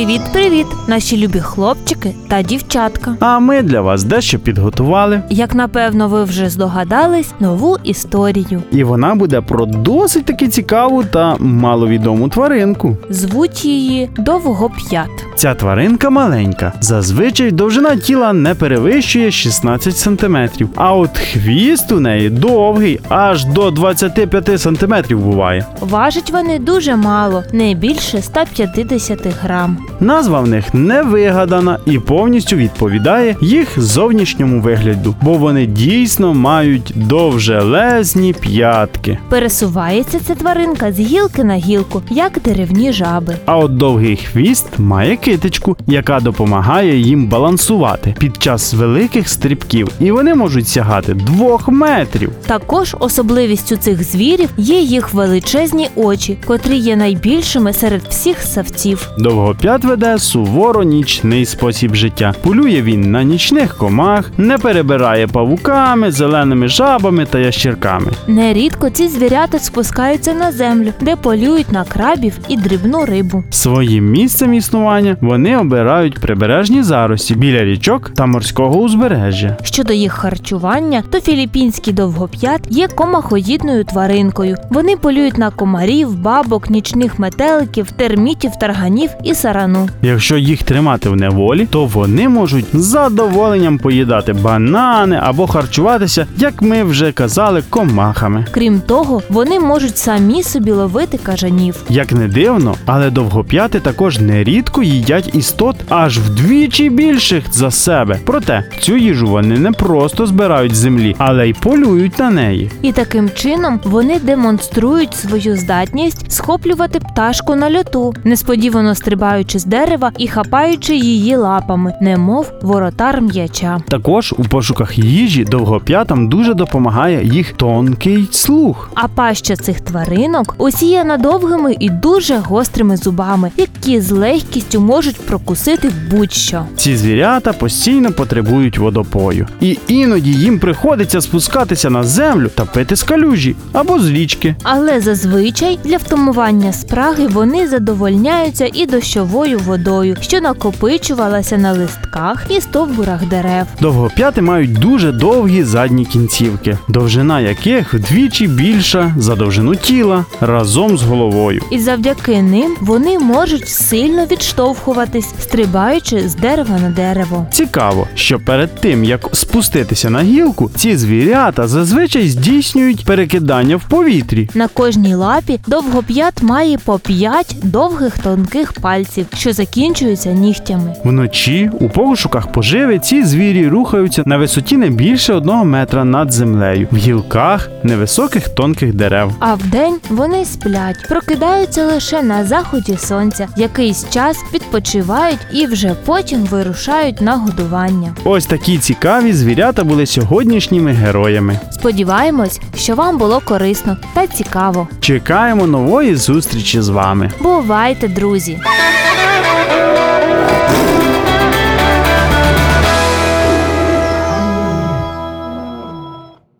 Привіт-привіт, наші любі хлопчики та дівчатка. А ми для вас дещо підготували. Як напевно ви вже здогадались, нову історію. І вона буде про досить таки цікаву та маловідому тваринку. Звуть її Довгоп'ят. Ця тваринка маленька. Зазвичай довжина тіла не перевищує 16 см. А от хвіст у неї довгий, аж до 25 см буває. Важать вони дуже мало, не більше 150 грам. Назва в них не вигадана і повністю відповідає їх зовнішньому вигляду, бо вони дійсно мають довжелезні п'ятки. Пересувається ця тваринка з гілки на гілку, як деревні жаби. А от довгий хвіст має китичку, яка допомагає їм балансувати під час великих стрибків, і вони можуть сягати 2 метрів. Також особливістю цих звірів є їх величезні очі, котрі є найбільшими серед всіх савців. Довгоп'ят веде суворо нічний спосіб життя. Полює він на нічних комах, не перебирає павуками, зеленими жабами та ящірками. Нерідко ці звірята спускаються на землю, де полюють на крабів і дрібну рибу. Своїм місцем існування вони обирають прибережні зарості біля річок та морського узбережжя. Щодо їх харчування, то філіппінський довгоп'ят є комахоїдною тваринкою. Вони полюють на комарів, бабок, нічних метеликів, термітів, тарганів і сарану. Якщо їх тримати в неволі, то вони можуть з задоволенням поїдати банани або харчуватися, як ми вже казали, комахами. Крім того, вони можуть самі собі ловити кажанів. Як не дивно, але довгоп'яти також нерідко їдять істот аж вдвічі більших за себе. Проте, цю їжу вони не просто збирають з землі, але й полюють на неї. І таким чином вони демонструють свою здатність схоплювати пташку на льоту, несподівано стрибаючи з дерева і хапаючи її лапами, немов воротар м'яча. Також у пошуках їжі довгоп'ятам дуже допомагає їх тонкий слух. А паща цих тваринок осіяна довгими і дуже гострими зубами, які з легкістю можуть прокусити будь-що. Ці звірята постійно потребують водопою. І іноді їм приходиться спускатися на землю та пити з калюжі або з річки. Але зазвичай для втамування спраги вони задовольняються і дощовою водою, що накопичувалася на листках і стовбурах дерев. Довгоп'яти мають дуже довгі задні кінцівки, довжина яких вдвічі більша за довжину тіла разом з головою. І завдяки ним вони можуть сильно відштовхуватись, стрибаючи з дерева на дерево. Цікаво, що перед тим, як спуститися на гілку, ці звірята зазвичай здійснюють перекидання в повітрі. На кожній лапі довгоп'ят має по 5 довгих тонких пальців, що закінчуються нігтями. Вночі у пошуках поживи ці звірі рухаються на висоті не більше 1 метра над землею, в гілках невисоких тонких дерев. А вдень вони сплять, прокидаються лише на заході сонця, якийсь час відпочивають і вже потім вирушають на годування. Ось такі цікаві звірята були сьогоднішніми героями. Сподіваємось, що вам було корисно та цікаво. Чекаємо нової зустрічі з вами. Бувайте, друзі!